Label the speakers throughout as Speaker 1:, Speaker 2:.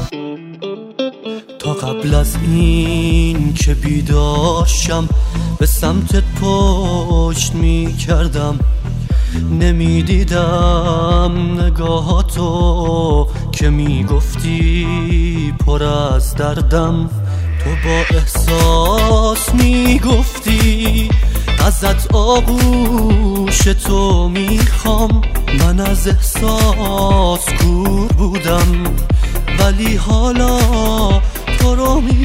Speaker 1: تا قبل از این که بیدارشم به سمتت پشت می کردم، نمی دیدم نگاهاتو که می گفتی پر از دردم. تو با احساس می گفتی ازت آغوش تو می خوام، من از احساس کور بودم ولی حالا تو رو می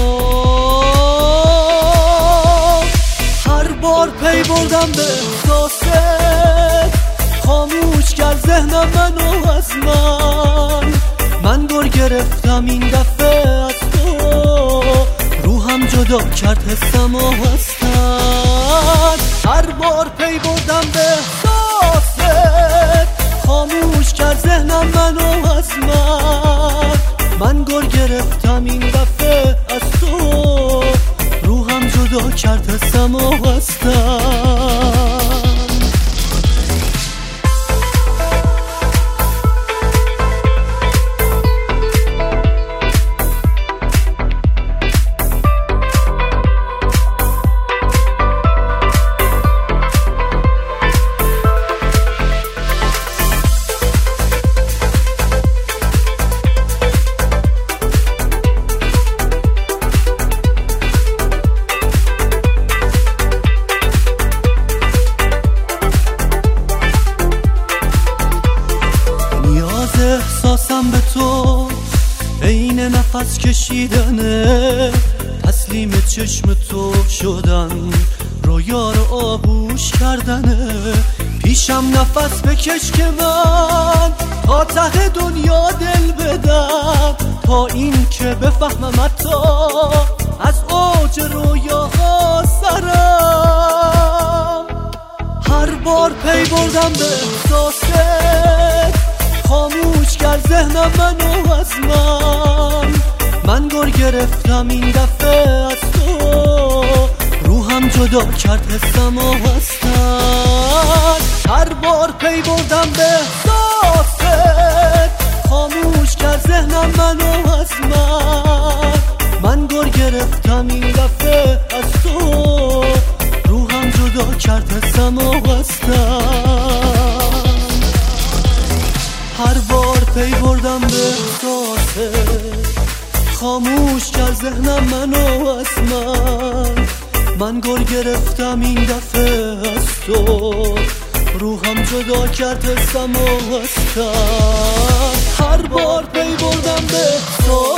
Speaker 1: پام. هر بار پی بردم به احساست، خاموش کرد ذهنم منو از من گر گرفتم این دفعه از تو، روحم جدا کرد حسم و هستن. هر بار پی بردم به احساست، خاموش کرد ذهنم منو از من گر گرفتم این دفعه از تو، روحم جدا کرد حسم و هستن. احساسم به تو عین نفس کشیدنه، تسلیم چشم تو شدن، رویا رو آغوش کردنه. پیشم نفس بکش که من تا ته دنیا دل بدم، تا این که بفهمم حتی از اوج رویاها سرم. هر بار پی بردم به احساست، خاموش کرد ذهنم منو از من گر گرفتم این دفعه از تو، روحم جدا کرد حسم و هستن. هر بار پی بردم به احساست، خاموش کرد ذهنم منو از من گر گرفتم این دفعه از تو، روحم جدا کرد حسم و هستن. هر بار پی بردم به احساسه، خاموش کرد ذهنم منو از من گر گرفتم این دفعه از تو، روحم جدا کرد حسم و هستن. هر بار پی بردم به احساسه،